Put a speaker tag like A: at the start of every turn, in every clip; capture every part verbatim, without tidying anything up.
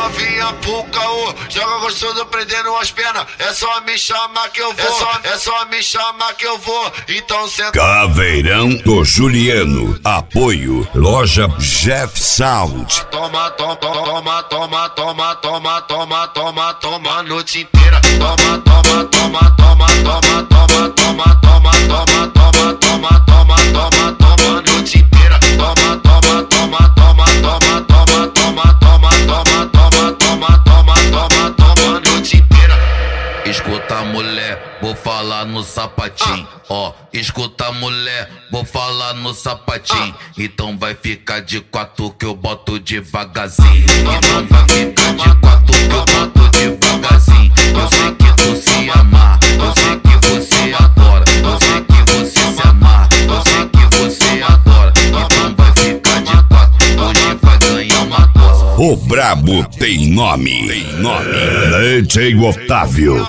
A: novinha pro caô. Joga gostoso prendendo as pernas. É só me chamar que eu vou. É só, é só me chamar que eu vou. Então senta.
B: Caveirão do Juliano. Apoio Loja Jeff Sound.
A: Toma, toma, toma, toma, toma, toma, toma, toma, toma a noite inteira. Toma, toma, toma, toma, toma, toma, toma, toma, toma, toma, toma, toma, toma, toma a noite inteira. Toma, toma, toma, toma, toma, toma, toma, toma, toma, toma, toma, toma, toma, toma a noite inteira.
C: Escuta, mulher, vou falar no sapatinho. Ó, escuta, mulher, vou falar no sapatinho. Então vai ficar de quatro que eu boto devagarzinho. Então vai ficar de quatro que eu boto devagarzinho. Eu sei que tu se amar, eu sei que você adora. Eu sei que você se amar, eu sei que você adora. Então vai ficar de quatro, hoje vai ganhar uma coisa.
B: O brabo tem nome, tem nome. D J Otávio.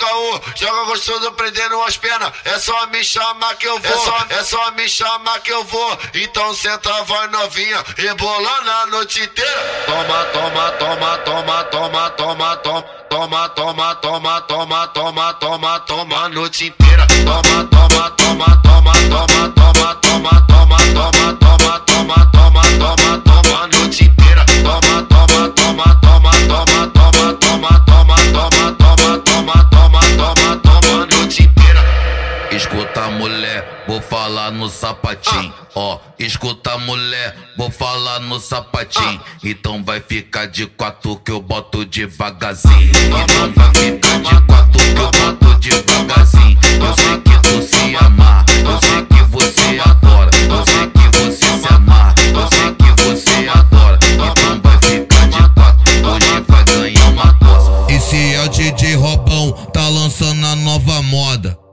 A: Joga gostoso prendendo as pernas. É só me chamar que eu vou. É só, é só me chamar que eu vou. Então senta, vai novinha, rebolando a noite inteira. Toma, toma, toma, toma, toma, toma, toma, toma, toma, toma, toma, toma, toma, toma a noite inteira. Toma, toma, toma, toma, toma, toma, toma, toma, toma, toma, toma, toma, toma, toma a noite inteira. Toma, toma, toma, toma, toma, toma, toma, toma, toma, toma, toma, toma, toma, toma a noite inteira.
C: Escuta, mulher, vou falar no sapatinho. Ó, escuta, mulher, vou falar no sapatinho. Então vai ficar de quatro que eu boto devagarzinho. Então vai ficar de quatro que eu boto devagarzinho. Eu sei que tu se amar, eu sei que você adora. Eu sei que você se amar, eu sei que você adora. Então vai ficar de quatro, hoje vai ganhar uma coisa.
D: Esse é o D J Robão, tá lançando a nova moda.